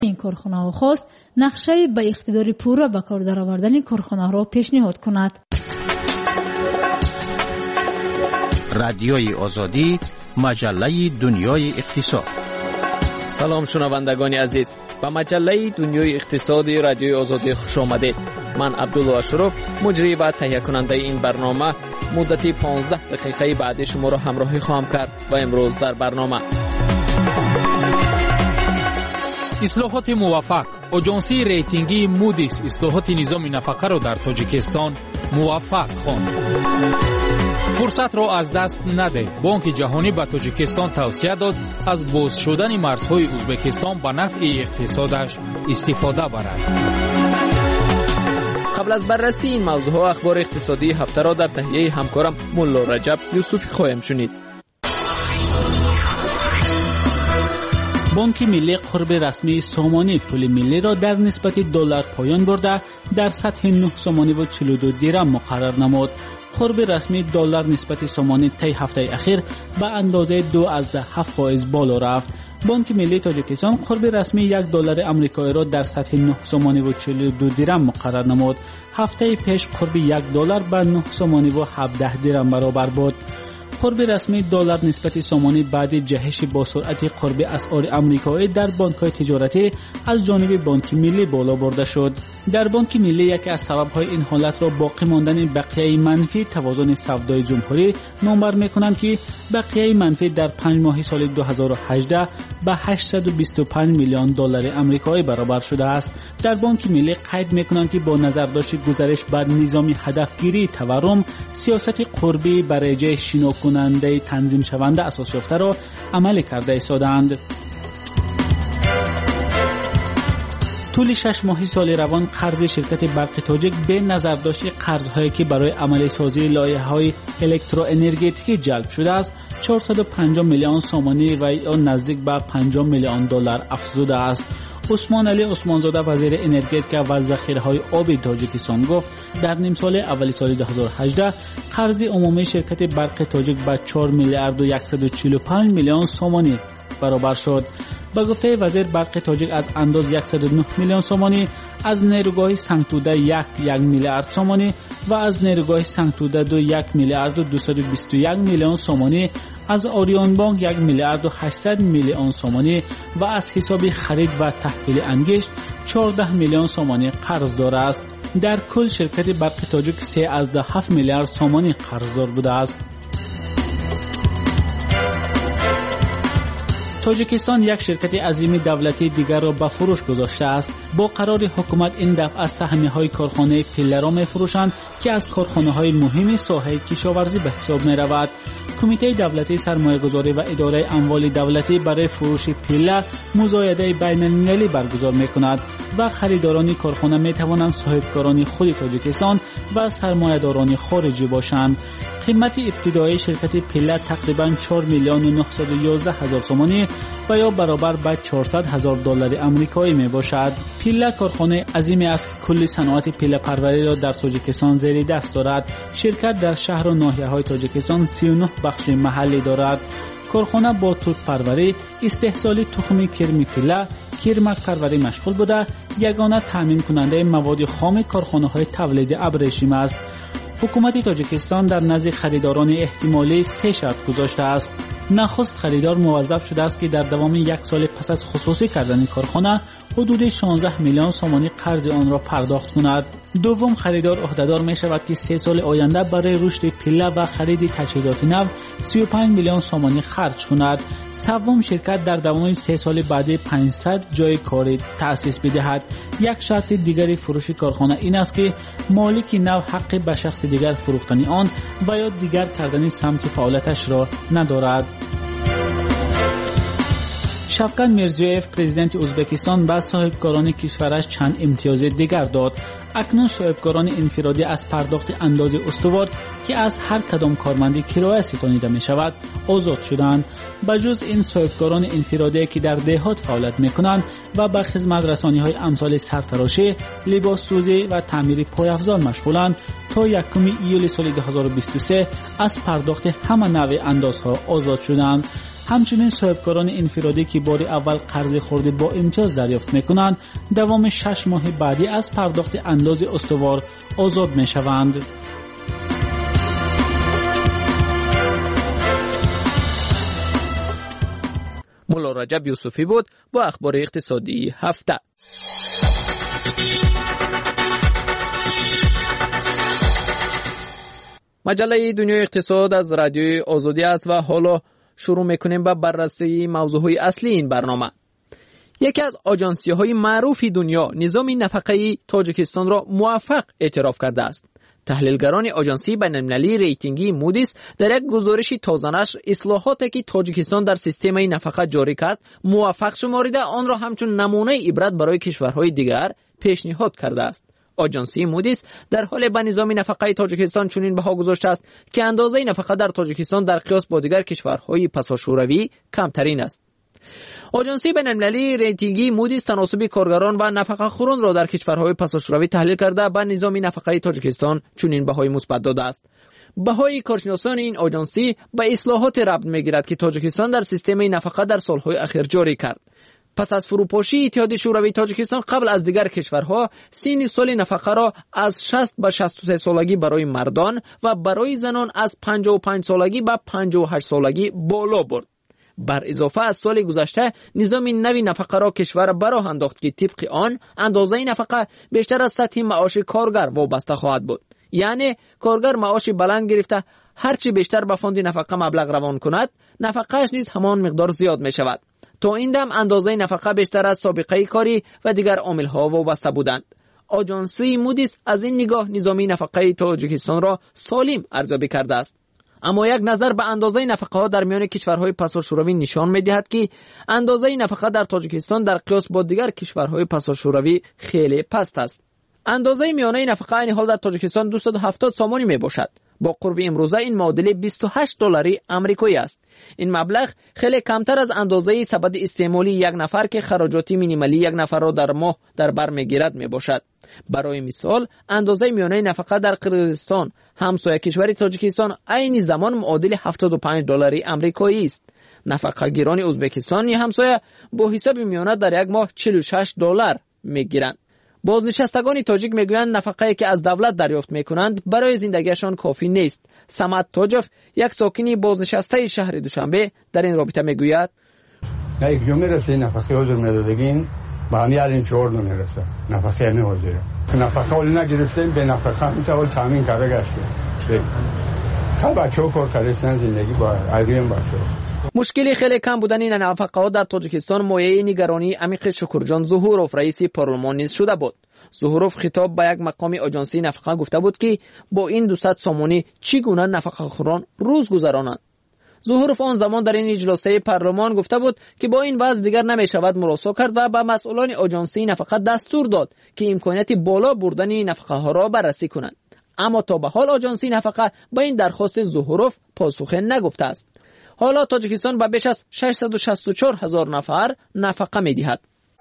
این کارخانه خواست نقشه به اقتدار پورا به کار درآوردن کارخانه را پیشنهاد کند. رادیوی آزادی، مجله دنیای اقتصاد. سلام شنوندگان عزیز، به مجله دنیای اقتصادی رادیوی آزادی خوش آمدید. من عبدالله اشرف، مجری و تهیه کننده این برنامه، مدتی 15 دقیقه بعد شما را همراهی خواهم کرد. و امروز در برنامه اصلاحات موفق. آژانسی ریتینگی مودیس اصلاحات نظام نفقه را در تاجیکستان موفق خواند. فرصت را از دست نده. بانک جهانی به تاجیکستان توصیه داد از باز شدن مرزهای ازبکستان به نفع اقتصادش استفاده برد. قبل از بررسی این موضوع ها اخبار اقتصادی هفته را در تهیه همکارم ملا رجب یوسفی خواهیم شنید. بانک ملی قرب رسمی سامانی پول ملی را در نسبت دلار پایان برده در سطح 9 سامانی و 42 درم مقرر نمود. قرب رسمی دلار نسبت سامانی طی هفته اخیر به اندازه 2.7% بالا رفت. بانک ملی تاجیکستان قرب رسمی $1 آمریکایی را در سطح 9 سامانی و 42 درم مقرر نمود. هفته پیش قرب $1 به 9 سامانی و 17 درم برابر بود. قرب رسمی دلار نسبت سامانی بعد جهش با سرعت قرب اسعار آمریکایی در بانک‌های تجارتی از جانب بانک ملی بالا برده شد. در بانک ملی یکی از سبب‌های این حالت را باقی ماندن بقیه منفی توازن سودای جمهوری نامبر می‌کنند که بقیه منفی در 5 ماه سال 2018 به $825 میلیون آمریکایی برابر شده است. در بانک ملی قید می‌کنند که با نظر داشت گزارش بر نظام هدفگیری تورم، سیاست قربی برای جای شنو کننده تنظیم شونده اساس یافته را عمل کرده ایستادند. طول 6 ماه سال روان قرض شرکت برق تاجیک به نظر داشت قرض‌هایی که برای عملی سازی لایحه‌های الکتروانرژتیکی جلب شده است 450 میلیون سامانی و آن نزدیک به $50 میلیون افزوده است. عثمان علی عثمانزاده وزیر انرژتیک و ذخیره‌های آبی تاجیکستان گفت در نیم سال اول سال 2018 قرض عمومی شرکت برق تاجیک به 4 میلیارد و 145 میلیون سامانی برابر شد. با گفته وزیر برق تاجیک از انداز 109 میلیون سامانی، از نیروگاه سنگتوده 1 میلیارد سامانی و از نیروگاه سنگتوده 2 1 میلیارد و 221 میلیون سامانی، از آریان بانک 1 میلیارد و 800 میلیون سامانی و از حساب خرید و تحویل انگشت 14 میلیون سامانی قرض دار است. در کل شرکت برق تاجیک 3.7 میلیارد سامانی قرضدار بوده است. تاجیکستان یک شرکت عظیم دولتی دیگر را به فروش گذاشته است. با قرار حکومت این دفعه از سهمیه‌های کارخانه پیله را می‌فروشند که از کارخانه‌های مهم ساحه کشاورزی به حساب می‌رود. کمیته دولتی سرمایه‌گذاری و اداره اموال دولتی برای فروش پیله مزایده بین‌المللی برگزار می‌کند و خریداران کارخانه می‌توانند صاحبکاران خود تاجیکستان و سرمایه‌داران خارجی باشند. قیمت ابتدایی شرکت پیله تقریباً 4 میلیون و 911 هزار سامانی و یا برابر به $400,000 آمریکایی می باشد. پیله کارخانه عظیمی است که کل صنعت پیله پروری را در تاجیکستان زیر دست دارد. شرکت در شهر و ناحیه‌های تاجیکستان 39 بخش محلی دارد. کارخانه با توت پروری، استحصال تخم کرم پیله، کرمک پروری مشغول بوده، یگانه تامین کننده مواد خام کارخانه‌های تولید ابریشم است. حکومت تاجیکستان در نزد خریداران احتمالی 3 شرط گذاشته است. نخست خریدار موظف شده است که در دوام 1 سال پس از خصوصی کردن کارخانه حدود 16 میلیون سامانی قرض آن را پرداخت کند. دوم خریدار عهده‌دار می شود که 3 سال آینده برای رشد پیله و خرید تجهیزات نو 35 میلیون سامانی خرج کند. سوم شرکت در دوام 3 سال بعد 500 جای کاری تأسیس بدهد. یک شرط دیگری فروش کارخانه این است که مالک نو حق به شخص دیگر فروختن آن و یا دیگر کردن سمت فعالیتش را ندارد. شفقت میرزیویف پرزیدنت ازبکستان به صاحبکاران کشورش چند امتیاز دیگر داد. اکنون صاحبکاران انفرادی از پرداخت انداز استوار که از هر کدام کارمندی کرایه ستانیده می شود آزاد شدند. بجز این صاحبکاران انفرادی که در دهات فعالیت می کنند و به خدمت رسانی های امثال سرتراشی، لباس سوزی و تعمیر پایافزار مشغولند تا 1 ایول سال 2023 از پرداخت همه نوع اندازها آزاد شدند. همچنین صاحبکاران انفرادی که بار اول قرض خورده با امتیاز دریافت میکنند دوام 6 ماه بعدی از پرداخت انداز استوار آزاد میشوند. مولا رجب یوسفی بود با اخبار اقتصادی هفته. مجله دنیای اقتصاد از رادیوی آزادی است و حالا شروع میکنیم با بررسی موضوعهای اصلی این برنامه. یکی از آژانسی‌های معروف دنیا نظام نفقه‌ای تاجیکستان را موفق اعتراف کرده است. تحلیلگران آژانسی بین‌المللی ریتینگی مودیس در یک گزارش تازه‌نشر اصلاحاتی که تاجیکستان در سیستم نفقه جاری کرد موفق شمارده آن را همچون نمونه عبرت برای کشورهای دیگر پیشنهاد کرده است. آژانسی مودیس در حال به نظام نفقه تاجیکستان چنین بها گذاشته است که اندازه نفقه در تاجیکستان در قیاس با دیگر کشورهای پساشوروی کمترین است. آژانسی بین‌المللی ریتینگی مودیس تناسب کارگران و نفقه خوران را در کشورهای پساشوروی تحلیل کرده به نظام نفقه تاجیکستان چنین بهای مثبت داده است. بهای کارشناسان این آژانسی به اصلاحات ربط می‌گیرد که تاجیکستان در سیستم نفقه در سالهای اخیر جاری کرد. پس از فروپاشی اتحاد شوروی تاجیکستان قبل از دیگر کشورها سن سال نفقه را از 60 به 63 سالگی برای مردان و برای زنان از 55 سالگی به 58 سالگی بالا برد. بر اضافه از سال گذشته نظام نوی نفقه را کشور براه انداخت که طبق آن اندازه نفقه بیشتر از سطح معاش کارگر وابسته خواهد بود. یعنی کارگر معاش بلند گرفته هرچی بیشتر به فاند نفقه مبلغ روان کند نفقهش نیز همان مقدار زیاد می شود. تا این دم اندازه نفقه بیشتر از سابقه کاری و دیگر عامل‌ها وابسته بودند. آژانسی مودیس از این نگاه نظام نفقه تاجیکستان را سالم ارزیابی کرده است. اما یک نظر به اندازه نفقه ها در میان کشورهای پساشوروی نشان می‌دهد که اندازه نفقه در تاجیکستان در قیاس با دیگر کشورهای پساشوروی خیلی پست است. اندازه میانه نفقه این حال در تاجیکستان 270 سامانی میباشد. با قرب امروزه این معادل 28 دلاری آمریکایی است. این مبلغ خیلی کمتر از اندازه سبد استعمالی یک نفر که خراجات مینیمالی یک نفر را در ماه در بر میگیرد میباشد. برای مثال اندازه میانه نفقه در قرقیزستان همسایه کشور تاجیکستان عین زمان معادل 75 دلاری آمریکایی است. نفقه گیران ازبکستان همسایه با حساب میانه در یک ماه 46 دلار میگیرند. بازنشستگان تاجیک میگویند نفقه‌ای که از دولت دریافت میکنند برای زندگیشان کافی نیست. سمت تاجف یک ساکنی بازنشسته شهر دوشنبه در این رابطه میگوید نه یک جمعه رسه نفقه حضور میدادگین با همی الان 4 نمیرسه نفقه همی حضوره نفقه اولی نگرفتیم به نفقه همی تا تامین کرده گشته تا بچه ها کار کردن زندگی با عدیم باشه. مشکلی خیلی کم بودن این نفقه ها در تاجیکستان مایه نگرانی عمیق شکرجان ظهوروف رئیس پارلمان نیز شده بود. ظهوروف خطاب به یک مقام آژانسی نفقه گفته بود که با این 200 سامانی چگونه نفقه خوران روز گذرانند. ظهوروف آن زمان در این اجلاس پارلمان گفته بود که با این وضع دیگر نمی شود مراسا کرد و به مسئولان آژانسی نفقه دستور داد که امکانیت بالا بردن نفقه ها را بررسی کنند. اما تا به حال آژانسی نفقه با این درخواست ظهوروف پاسخ نگفته است. حالا تاجیکستان به بیش از 664,000 نفر نفقه می‌دهد.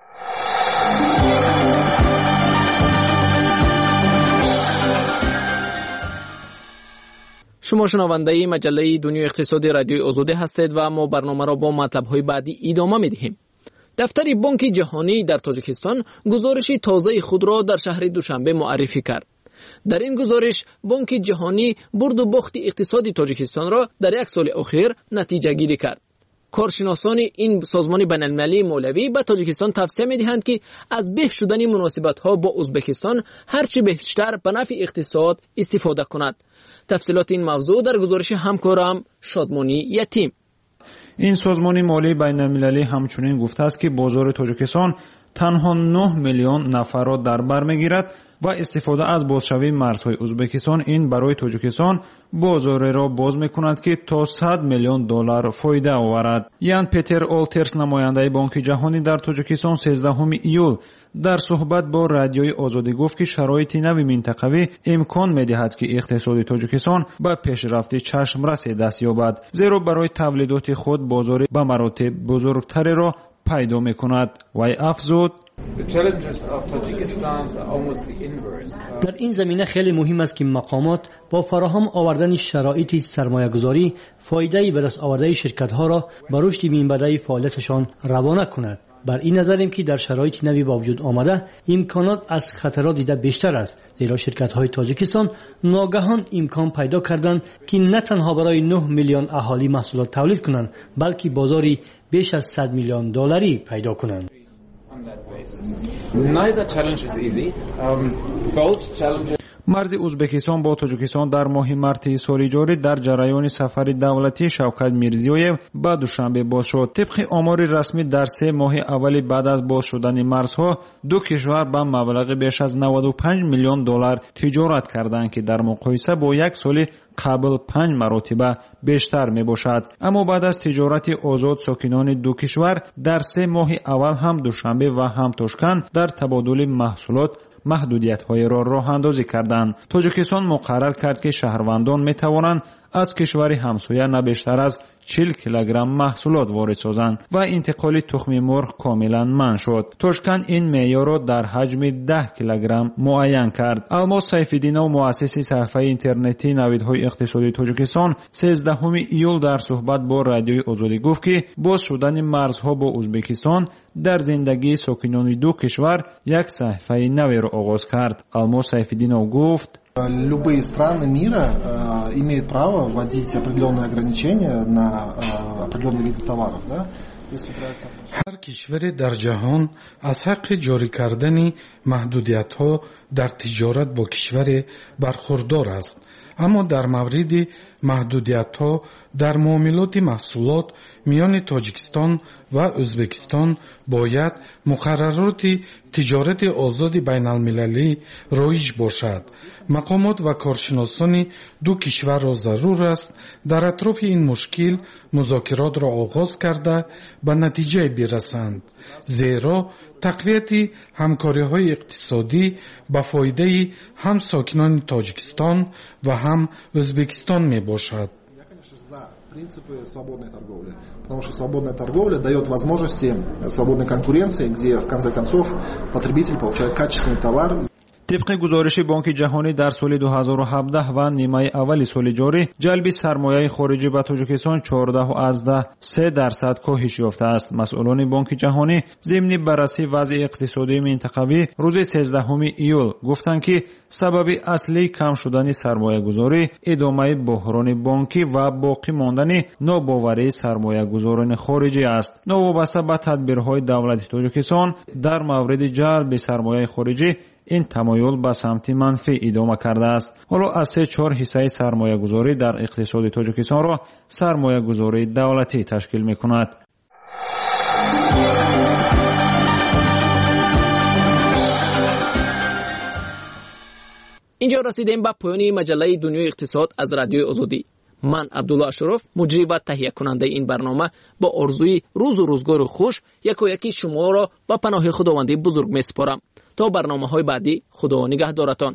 شما شنونده مجله دنیای اقتصادی رادیوی آزادی هستید و ما برنامه را با مطلب‌های بعدی ادامه می‌دهیم. دفتر بانک جهانی در تاجیکستان گزارش تازه خود را در شهر دوشنبه معرفی کرد. در این گزارش بانک جهانی برد و باخت اقتصادی تاجیکستان را در یک سال اخیر نتیجه گیری کرد. کارشناسان این سازمان بین‌المللی مولوی به تاجیکستان توصیه می‌دهند که از بهبود شدن مناسبت‌ها با ازبکستان هرچه بیشتر به نفع اقتصاد استفاده کند. تفصیلات این موضوع در گزارش همکارم شادمانی یتیم. این سازمان مالی بین‌المللی همچنین گفته است که بازار تاجیکستان تنها 9 میلیون نفر را در بر می‌گیرد و استفاده از بازشوی مرزهای ازبکستان این برای تاجیکستان بازار را باز می‌کند که تا 100 میلیون دلار فایده آورد. یان پیتر اولترس نماینده بانک جهانی در تاجیکستان 13 ایول در صحبت با رادیوی آزادی گفت که شرایط نوی منطقوی امکان می‌دهد که اقتصاد تاجیکستان به پیشرفت چشمرس دست یابد، زیرا برای تولیدات خود بازار به مراتب بزرگتری را پیدا می‌کند. و افزود در این زمینه خیلی مهم است که مقامات با فراهم آوردن شرایط سرمایه‌گذاری فایده‌ای به دست آورده شرکت‌ها را به رشد میانبرده‌ای فعالیتشان روانه کند. بر این نظریم که در شرایط نوی با وجود آمده امکانات از خطرات دیده بیشتر است، زیرا شرکت‌های تاجیکستان ناگهان امکان پیدا کردند که نه تنها برای 9 میلیون اهالی محصولات تولید کنند، بلکه بازاری بیش از 100 میلیون دلاری پیدا کنند. مرز ازبکستان با تاجیکستان در ماه مارس سال جاری در جریان سفر دولتی شوکت میرزیویف به دوشنبه باز شد. طبق آمار رسمی در 3 ماه اول بعد از باز شدن مرزها دو کشور به مبلغ بیش از 95 میلیون دلار تجارت کردند که در مقایسه با یک سال قبل 5 مرتبه بیشتر می باشد. اما بعد از تجارت آزاد ساکنان دو کشور در 3 ماه اول هم دوشنبه و هم تاشکند در تبادل محصولات محدودیت‌های را راه اندازی کردند. تاجیکستان مقرر کرد که شهروندان می توانند از کشور همسایه نه بیشتر از 40 کیلوگرم محصولات وارد سازند و انتقال تخم مرغ کاملا منع شد. تاشکند این معیار را در حجم 10 کیلوگرم معین کرد. الماس سیف‌الدینov مؤسس صفحه اینترنتی نویدهای اقتصادی تاجیکستان 13 ایول در صحبت با رادیوی آزادی گفت که باز شدن مرزها با ازبکستان در زندگی ساکنان دو کشور یک صفحه نوی را آغاز کرد. الماس سیف‌الدینov گفت Любые страны мира имеют право вводить определенные ограничения на определенные виды товаров, да? هر کشوری در جهان از حق جاری کردن محدودیت‌ها در تجارت با کشور برخوردار است. اما در مورد محدودیت‌ها در معاملات محصولات میان تاجیکستان و ازبکستان باید مقررات تجارت آزاد بین المللی رایج باشد. مقامات و کارشناسان دو کشور را ضرور است در اطراف این مشکل مذاکرات را آغاز کرده به نتیجه برسند، زیرا تقویت همکاری‌های اقتصادی به فایده هم ساکنان تاجیکستان و هم ازبکستان می باشد. Принципы свободной торговли. Потому что свободная торговля дает возможности свободной конкуренции, где в конце концов потребитель получает качественный товар. طبق گزارش بانک جهانی در سال 2017 و نیمه اول سال جاری جلب سرمایه خارجی به تاجیکستان 14.3% کاهش یافته است. مسئولان بانک جهانی ضمن بررسی وضع اقتصادی منطقوی روز 13 ایول گفتند که سبب اصلی کم شدن سرمایه گذاری ادامه بحران بانکی و باقی ماندن ناباوری سرمایه گذاران خارجی است. نوابسته به تدبیرهای دولت تاجیکستان در مورد جلب سرمایه خارجی این تمایل به سمت منفی ادامه کرده است. حالا از 3/4 حصه سرمایه گذاری در اقتصاد تاجیکستان را سرمایه گذاری دولتی تشکیل می کند. اینجا رسیدیم به پایان مجله دنیای اقتصاد از رادیوی آزادی. من عبدالله اشرف مجری و تهیه کننده این برنامه با آرزوی روز و روزگار خوش یکی شما را به پناه خداوند بزرگ می سپارم. تا برنامه‌های بعدی خدا نگهدارتان.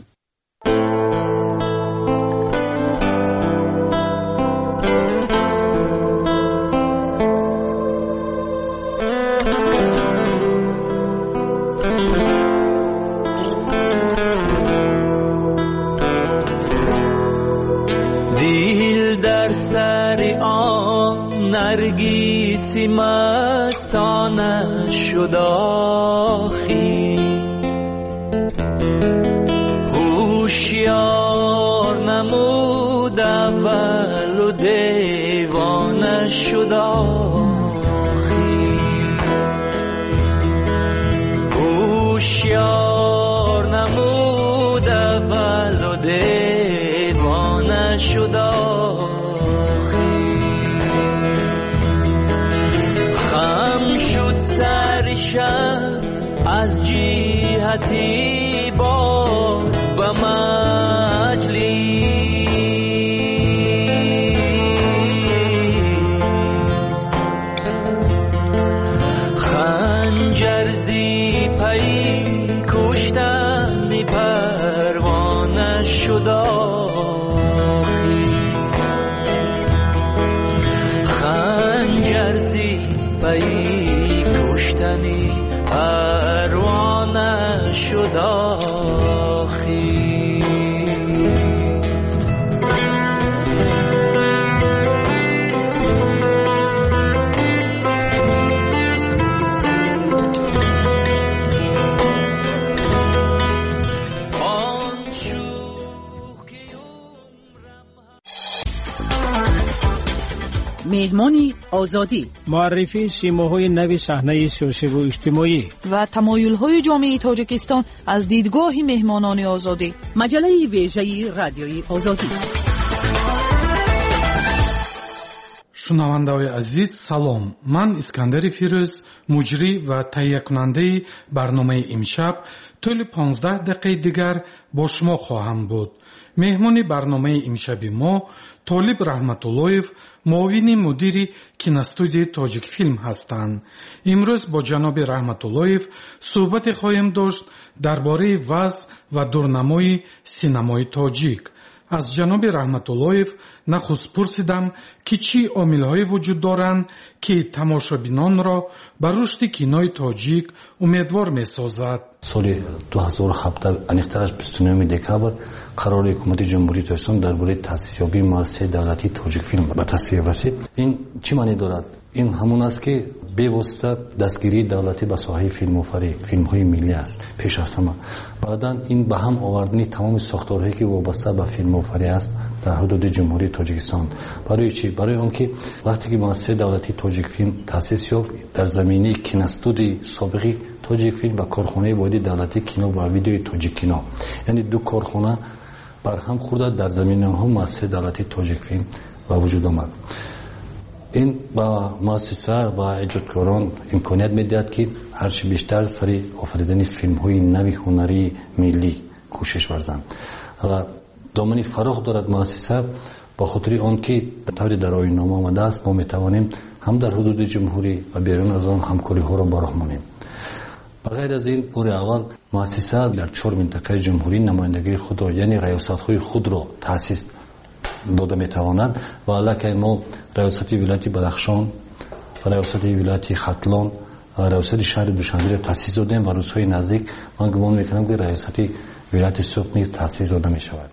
دل در سر آن نرگسی مستانه شد آخی، هوشیار نمود اول و دیوانه شد آخی، هوشیار نمود اول و دیوانه شد آخی، خم شد سر شب از جهتی با و مجلس، خنجر زی پی کشتن پروانه شد آخی، خنجر زی پی کشتن پروانه نشد آخی. مهمانی آزادی، معرفی سیماهای نو صحنه سیاسی و اجتماعی و تمایل‌های جامعه تاجیکستان از دیدگاه مهمانان آزادی. مجله ویژه رادیوی آزادی. шунавандаҳои азиз салом, ман Искандари Фирӯз, муҷрӣ ва таҳиякунандаи барномаи имшаб тӯли 15 дақиқаи дигар бо шумо хоҳам буд. меҳмони барномаи имшаби мо Толиб Раҳматуллоев, муовини мудири киностудияи Тоҷикфилм ҳастанд. имрӯз бо ҷаноби Раҳматуллоев суҳбате хоҳем дошт дар бораи вазъ ва дурнамои синамои тоҷик. аз ҷаноби Раҳматуллоев нахуст пурсидам ки чӣ омилҳое вуҷуд доранд ки тамошобинонро ба рушди кинои тоҷик умедвор месозад. соли 2017 аниқтараш 29 декабр қарори ҳукумати ҷумҳурии Тоҷикистон дар бораи таъсисёбии муассисаи давлатии Тоҷикфилм ба тасвиб расид. ин чӣ маъне дорад? ин ҳамон аст ки бевосита дастгирии давлатӣ ба соҳаи филмофарӣ, филмҳои миллӣ аст пеш аз ҳама. баъдан ин ба ҳам овардани тамоми сохторҳое ки вобаста ба филмофарӣ аст дар ҳудуди ҷумҳурии Тоҷикистон. барои чӣ? барои он ки вақте ки муассисаи давлатии Тоҷикфилм таъсис ёфт, дар заминаи киностудии собиқи Тоҷикфилм ва корхонаи воҳиди давлатии кино ва видеои Тоҷиккино, яъне ду корхона барҳам хӯрда дар заминаи онҳо муассисаи давлатии Тоҷикфилм ба вуҷуд омад. ин ба муассиса ва эҷодкорон имконият медиҳад ки ҳарчи бештар сари офаридани филмҳои нави ҳунарии миллӣ кӯшиш варзанд. ва домани фароғ дорад муассиса, ба хотири он ки тавре дар оиннома омадааст, мо метавонем ҳам дар ҳудуди ҷумҳурӣ ва берун аз он ҳамкориҳоро ба роҳ монем. ба ғайр аз ин, бори аввал муассиса дар 4 минтақаи ҷумҳурӣ намояндагии худро, яъне раёсатҳои худро таъсис дода метавонад. ва аллакай мо раёсати вилояти Бадахшон, раёсати вилояти Хатлон ва раёсати шаҳри Душанберо таъсис додем ва рӯзҳои наздик ман гумон мекунам ки раёсати вилояти Суғд низ таъсис дода мешавад.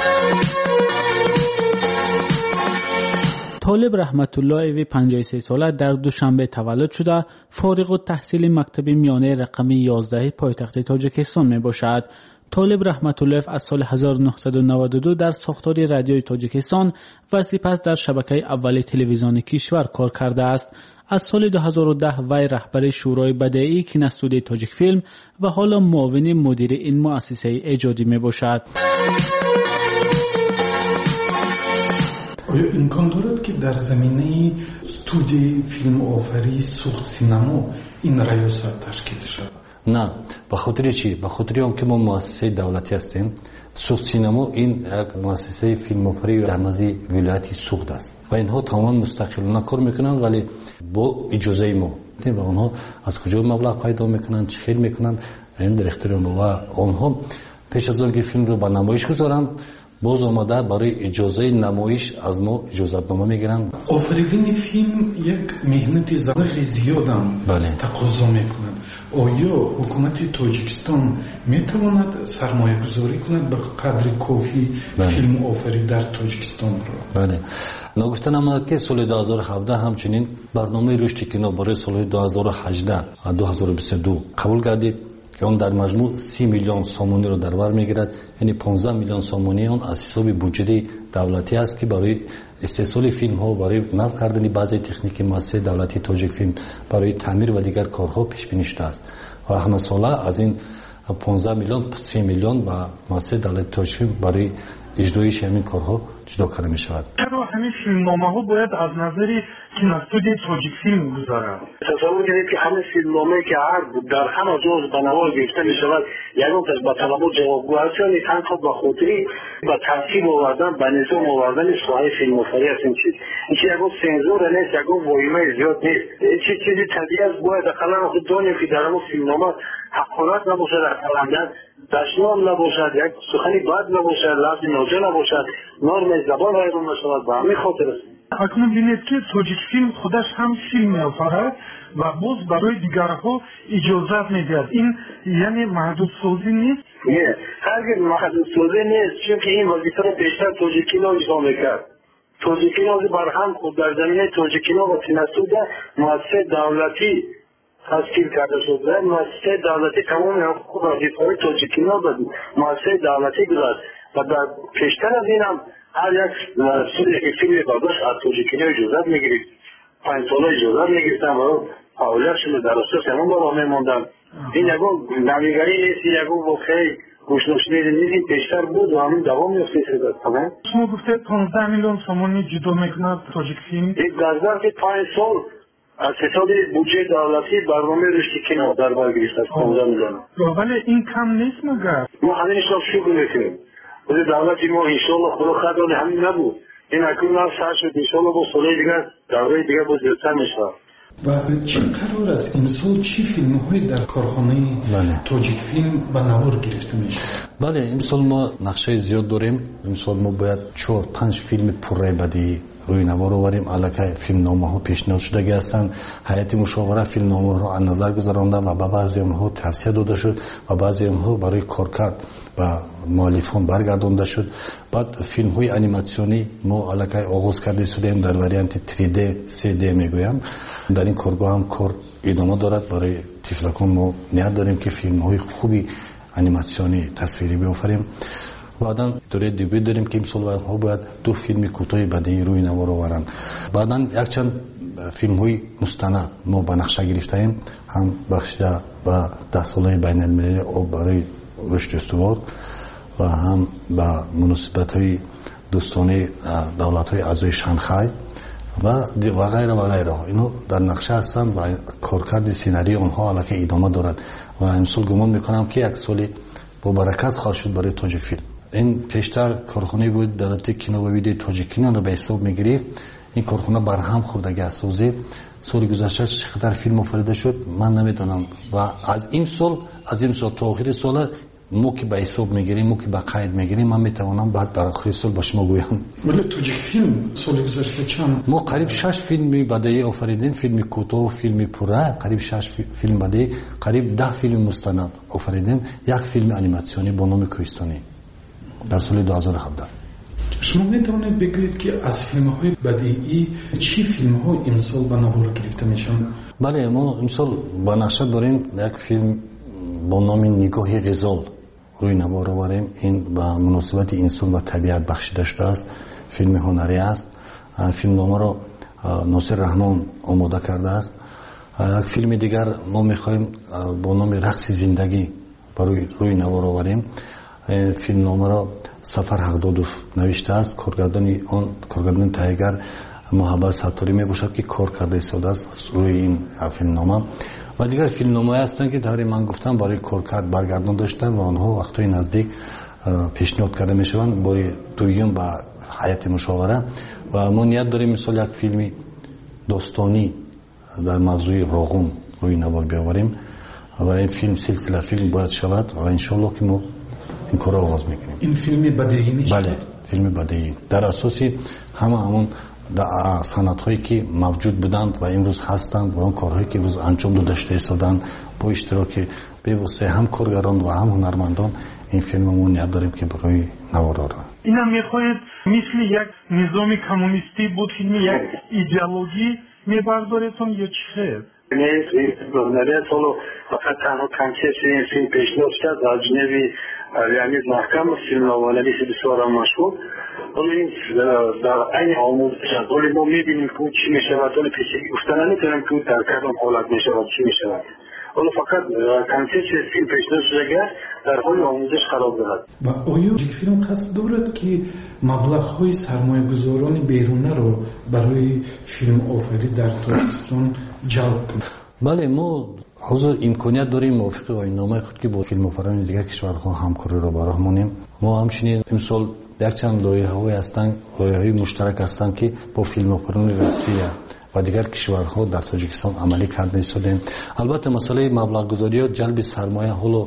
طالب رحمت الله 53 ساله در دوشنبه تولد شده، فارغ التحصیل مکتب میانه رقم 11 پایتخت تاجیکستان می باشد. طالب رحمت الله از سال 1992 در ساختار رادیوی تاجیکستان و سپس در شبکه اول تلویزیون کشور کار کرده است. از سال 2010 وی رهبر شورای بدیعی کینوستودیوی تاجیکفیلم و حالا معاون مدیر این مؤسسه ایجادی می باشد. آیا امکان دارد که در زمینه استودیوی فیلم آفری سوخت سینما این ریاست تشکیل شود؟ نه، به خاطر چی؟ به خاطر اون که ما مؤسسه دولتی هستیم. سوخت سینما این یک مؤسسه فیلم آفری در نزد ولایت سوخت است و اینها تماما مستقلانه کار میکنند، ولی با اجازه ما. و آنها از کجا مبلغ پیدا میکنند، چه خیلی میکنند، این در اختیار ما. و آنها پیش از آنکه فیلم رو به نمایش گذارند، باز آمده برای اجازه نمایش از ما اجازتنامه میگیرند. آفریدن فیلم یک مهنت زیاد تقاضا میکند. آیا حکومت تاجیکستان میتواند سرمایه گذاری کند به قدر کافی فیلم آفری در تاجیکستان را؟ بله. نگفتن آمد که سال 2017 همچنین برنامه رشد کینو برای سال 2018 و 2022 قبول گردید که اون در مجموع 30 میلیون سومونی رو در بر میگیرد، یعنی 15 میلیون سومونی اون از حساب بودجه دولتی است که برای استحصال فیلم ها، برای نو کردن بعضی تکنیک مؤسسه دولتی تاجیک فیلم، برای تعمیر و دیگر کارها پیش بینی شده است و همه ساله از این 15 میلیون 30 میلیون با مؤسسه دولتی تاجیک فیلم برای اجرایش همین کارها جدا کرده می شود. چرا همین فیلمنامه ها باید از نظر کینوستودیوی تاجیک فیلم گذارد؟ تصور کنید که همین فیلمنامه که عرض در همه جا به نوار گرفته می شود، یعنی با طلبات جوابگو هستند، تنها به خاطری به ترتیب آوردن، به نظام آوردن ساحه فیلم آفری است. این چیز یکو سنزور نیست، یکو وایمه زیاد نیست. این چیزی طبیعی است. باید اقلا خود دانیم که در همون فیلمنامه حقارت نباشد، اقلا دشنام نباشد، یک سخنی بد نباشد، لفظ ناجا نباشد، نرم زبان رایگان نشود. به همین خاطر است. اکنون بینید که توجیک فیلم خودش هم فیلم می‌آفرد و باز برای دیگرها اجازت می‌دهد. این یعنی محدود سازی نیست؟ نه، هرگز محدود سازی نیست، چون که این وظیفه را بیشتر توجیکی‌ها اجرا می‌کرد. توجیکی‌ها بر هم خود در زمینه توجیکی‌ها و توسط مؤسسه دولتی تشکیل کرده شده. مؤسسه دولتی تمام حقوق و وظیفه‌های توجیکی‌ها به مؤسسه دولتی گذاشت و در پیشتر از این هم هر یک سودی که فیلم برداشت از توجیکی‌ها اجازت می‌گیرید. 5 ساله اجازت می‌گرفتن و فعالیتشون در اساس همون بالا می‌ماندن. این یکو نمیگری نیست، یکو واقعی گوشنشینی نیست، بیشتر بود و همین دوام می‌افته تمام. شما گفته 15 میلیون سومانی جدا می‌کند توجیک فیلم. این در 5 سال از حساب بودجه دولتی برنامه رشد کینو در بر گرفت از 15 میلیون. ولی این کم نیست مگر؟ ما همین حساب شروع می‌کنیم. ولی دولتی ما انشالله خدا خدای همین نبود. این اکنون هم سر شد انشالله با ساله دیگر دوره دیگر با زیادتر میشه. و چه قرار است امسال چی فیلم های در کارخانه توجیک فیلم به نهار گرفته میشه؟ بله امسال ما نقشه زیاد داریم. امسال ما باید 4-5 فیلم پررای بدی روی نوار آوریم. الکی فیلم نامه ها پیشنهاد شده هستند. هیئت مشاوره فیلم نامه ها از نظر گذرانده و به بعضی آنها توصیه داده شد و بعضی آنها برای کارکرد و مؤلفان برگردانده شد. بعد فیلم های انیماسیونی ما الکی آغاز کرده شدیم در وریانت 3D 3D میگویم. در این کارگاه هم کار ادامه دارد. برای تیفلکان ما نیت داریم که فیلم های خوبی انیماسیونی تصویری بیافریم. بعداً دوره دیگه داریم که امسال ها باید 2 فیلم کوتاه بدیهی روی نوار آورند. بعداً یک چند فیلم های مستند ما به نقشه گرفتیم، هم بخشیده به 10 ساله بین المللی برای رشد استوار و هم به مناسبت های دوستانه دولت های اعضای شانگهای و غیره و غیره. اینو در نقشه هستند و کارکرد سینری آنها الکی ادامه دارد و امسال گمان میکنم که یک سالی با برکت خواهد شد برای توجیک فیلم. این پیشتر کارخانه بود دولتی کینو و ویدیو توجیکیان را به حساب میگیرید. این کارخانه برهم خوردگی اسازید. سال گذشته چقدر فیلم آفریده شد من نمیدونم و از این سال تا آخر سال ما که به حساب میگیریم، ما که به قید میگیریم، من میتوانم بعد در آخر سال با شما گویم. ولی توجیک فیلم سال گذشته چند؟ ما قریب 6 فیلم بدیهی آفریدیم، فیلم کوتاه، فیلم پره، قریب 6 فیلم بدیهی، قریب 10 فیلم مستند آفریدیم، 1 فیلم انیماسیونی با نام کوهستانی در سال 2017. شما میتوانید بگویید که از فیلم های بدیعی چی فیلم ها امسال به نهار گرفته میشن؟ بله ما امسال با نقشه داریم یک فیلم با نام نگاه غزال روی نوار آوریم. این به مناسبت انسان و طبیعت بخشیده شده است. فیلم هنری است. فیلم نامه را ناصر رحمان آماده کرده است. یک فیلم دیگر ما میخوایم با نام رقص زندگی روی نوار آوریم. فیلم نامه را سفر حقدادوف نوشته است. کارگردان تهیه‌گر محبت ستاری می باشد که کار کرده ایستاده است روی این فیلم نامه. و دیگر فیلم نامه هستند که طوری من گفتم برای کارکرد برگردان داشتن و آنها وقتای نزدیک پیشنهاد کرده می شوند برای دویم به هیئت مشاوره. و ما نیت داریم مثلا یک فیلم داستانی در موضوع راغون روی نوار بیاوریم و این فیلم سلسله فیلم باید شود و انشالله که ما این کار آغاز میکنیم. این فیلم بدیهی نیست؟ بله فیلم بدیهی در اساسی همون سنت‌هایی که موجود بودند و امروز هستند و اون کارهایی که امروز انجام داده شدند با اشتراک به‌واسطه هم کارگران و هم هنرمندان این فیلممون نیت داریم که برای نوار آوریم. اینا میخواید مثل یک نظام کمونیستی بود، فیلم یک ایدئولوژی میبردارتون یا چه؟ نه سالو فقط تنها کنسپت این فیلم پیشنهاد شد از جانب ریاض محکم فیلم نوانویس بسیار مشهور. ولی در این آموزش ولی ما میبینیم که چی میشود ولی پیشگی گفتن نمیتونیم که در کدام حالت میشود چی میشود. ولی فقط کنسپت فیلم پیشنهاد شده در حال آموزش قرار دارد. و آیا یک فیلم قصد دارد که مبلغ‌های سرمایه‌گذاران بیرونی رو برای فیلم آفرینی در تاجیکستان جلب کنند؟ بله ما حضور امکانیت داریم موافق آیین‌نامه خود که با فیلم آفرینان دیگر کشورها همکاری را براه مونیم. ما همچنین امسال در چند لایحه‌های هستند، لایحه‌های مشترک هستند که با فیلم آفرینان روسیه و دیگر کشورها در تاجیکستان عملی کرده شدیم. البته مسئله مبلغ گذاری و جلب سرمایه حالا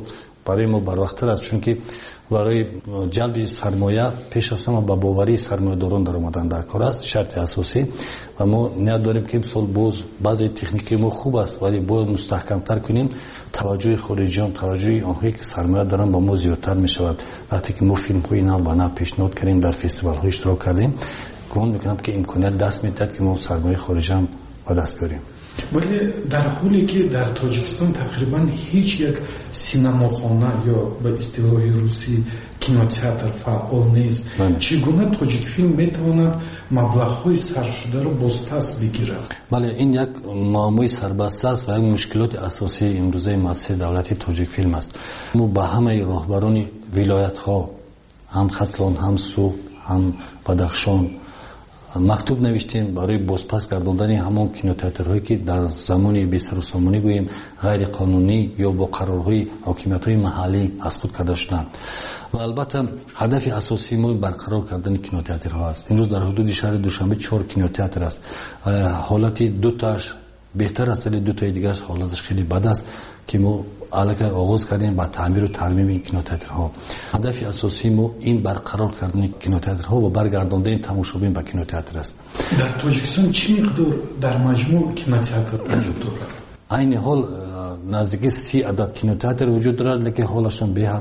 برای ما بروقتر است، چون که برای جلب سرمایه پیش از همه با باوری سرمایه‌داران در اومدن در کار است، شرط اساسی. و ما نیت داریم که امسال باز بعضی تکنیکی ما خوب است ولی باید مستحکم‌تر کنیم. توجه خارجیان، توجه آنهایی که سرمایه دارن با ما زیادتر می شود. وقتی که ما فیلم‌های نو با نو پیشنهاد کردیم، در فستیوال‌ها اشتراک کردیم، گمان می‌کنم که امکانات دست می‌دهد که ما سرمایه خارجی هم با دست بیاریم. ولی در حالی که در تاجیکستان تقریبا هیچ یک سینماخانه یا به اصطلاح روسی کینوتئاتر فعال نیست، چگونه تاجیک فیلم میتواند مبلغ‌های سرشده را بازپس بگیرد؟ بله، این یک معمای سربسته است و یک مشکلات اساسی امروزه مؤسسه دولتی تاجیک فیلم است. ما با همه راهبران ولایت‌ها، هم ختلان، هم سوغد، هم بدخشان مکتوب نوشتیم برای بازپس گرداندن همون کینوتئاترهایی که در زمان بی سر و سامانی گوییم غیر قانونی یا با قرارهای حاکمیت‌های محلی از خود کرده شدند. و البته هدف اساسی ما برقرار کردن کینوتئاترها است. امروز در حدود شهر دوشنبه 4 کینوتئاتر است. حالت دو تاش بهتر است ولی دو تای دیگه حالتش خیلی بد است که ما الان آغاز کردیم با تعمیر و ترمیم این کینوتئاترها. هدف اساسی ما این برقرار کردن کینوتئاترها و برگرداندن تماشاچیان به کینوتئاتر است. در تاجیکستان چه مقدار در مجموع کینوتئاتر وجود دارد؟ عین حال نزدیک 30 عدد کینوتئاتر وجود دارد، لیکن حالشان بهت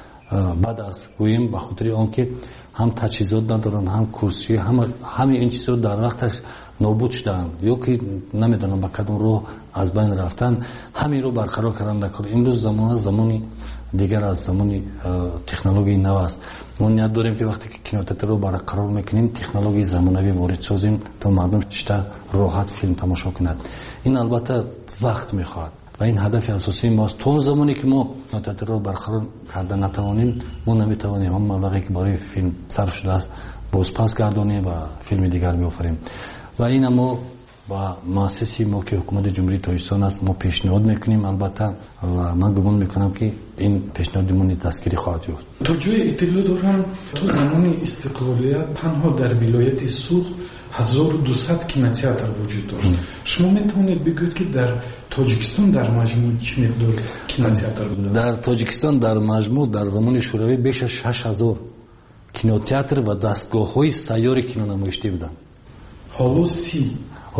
بد است. گوییم به خاطر آنکه هم تجهیزات ندارن، هم کرسی، همه این چیزا در وقتش نابود شدن یا که نمیدونم با کدوم رو از بین رفتن. همین رو برقرار کردن در کار. امروز زمانی دیگر از زمانی تکنولوژی نو است. ما نیت داریم که وقتی که کینوتئاتر رو برقرار میکنیم تکنولوژی زمانوی وارد سازیم تا مردم چطور راحت فیلم تماشا کنند. این البته وقت میخواد و این هدف اساسی ماست. تا زمانی که ما کینوتئاتر رو برقرار کردن نتوانیم، ما نمیتوانیم هم مبلغی که برای فیلم صرف شده است بازپس گردانیم و فیلم دیگر بیافریم. و این ما با مؤسسه ما که حکومت جمهوری تاجیکستان است ما پیشنهاد میکنیم البته و من گمان میکنم که این پیشنهادمون دستگیری خواهد یافت. تا جای اطلاع دارم تو زمان استقلالیت تنها در ولایت سوغد 1200 کینوتئاتر وجود دارد. شما میتونید بگویید که در تاجیکستان در مجموع چه مقدار کینوتئاتر بود؟ در تاجیکستان در مجموع در زمان شوروی بیش از 6000 کینوتئاتر و دستگاه‌های سیار کینونمایشی بودند. حالا 30.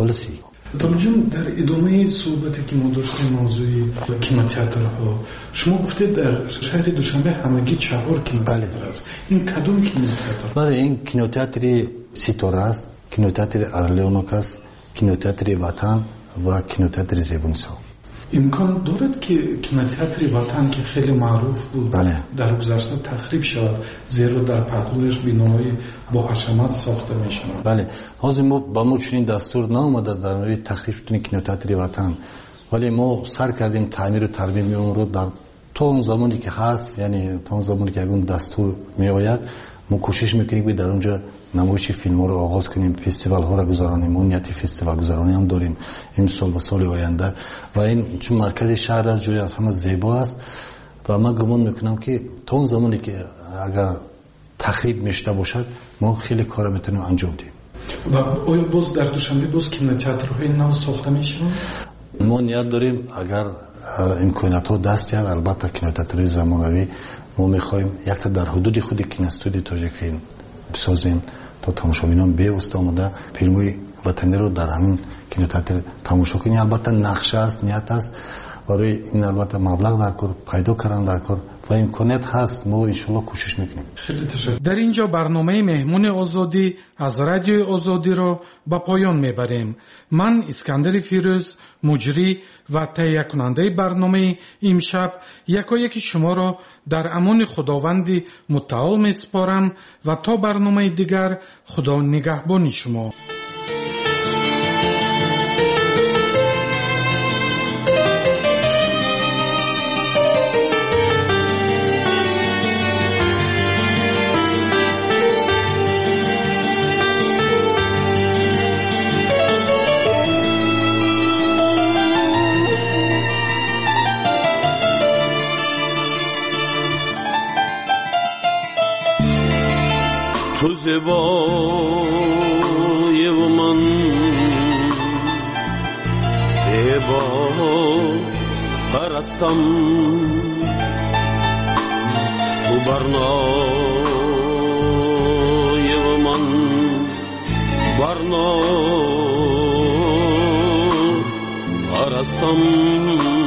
دکتر جان، در ادامه صحبتی که ما داشتیم موضوع کینوتئاترها، شما گفتید در شهر دوشنبه همگی 4 کینوتئاتر است. این کدوم کینوتئاتر؟ بله، این کینوتئاتر ستاره است، کینوتئاتر ارلیونوک است، کینوتئاتر وطن و کینوتئاتر زیبونسا. امکان دارد که کینوتئاتر وطن که خیلی معروف بود در گذشته تخریب شود، زیرا در پهلویش بناهای با حشمت ساخته می شود؟ بله، حاضر ما با ما چنین دستور نامده در مورد تخریب شدن کینوتئاتر وطن، ولی ما سر کردیم تعمیر و ترمیم اون رو در تا اون زمانی که هست، یعنی تا اون زمانی که اون دستور می آید ما کوشش میکنیم که در اونجا نمایش فیلم ها رو آغاز کنیم، فستیوال ها رو گذارانیم. ما نیت فستیوال گذارانی هم داریم این سال و سال آینده و این چون مرکز شهر از جای از همه زیبا است و من گمان میکنم که تا اون زمانی که اگر تخریب میشده باشد ما خیلی کار میتونیم انجام دهیم. و آیا باز در دوشنبه باز کینوتئاترهای نو ساخته میشن؟ ما نیت داریم اگر امکانات ها دست یاد، البته کینوتئاتر زمانوی ما میخوایم یک تا در حدود خود کینوستودیو تاجیک فیلم بسازیم تا تماشاچیان بیوسته آمده فیلم‌های وطنی رو در همین کینوتئاتر تماشا کنیم. البته نقشه است، نیت است برای این، البته مبلغ در کار پیدا کردن در کار و امکانات هست. ما ان شاء الله کوشش میکنیم. خیلی تشکر. در اینجا برنامه مهمون آزادی از رادیو آزادی رو به پایان میبریم. من اسکندر فیروز مجری و تهیه کننده برنامه امشب یکایک شما را در امان خداوند متعال میسپارم و تا برنامه دیگر خدا نگهبان شما. تو زیبای و من زیبا پرستم، برنای من برنا پرستم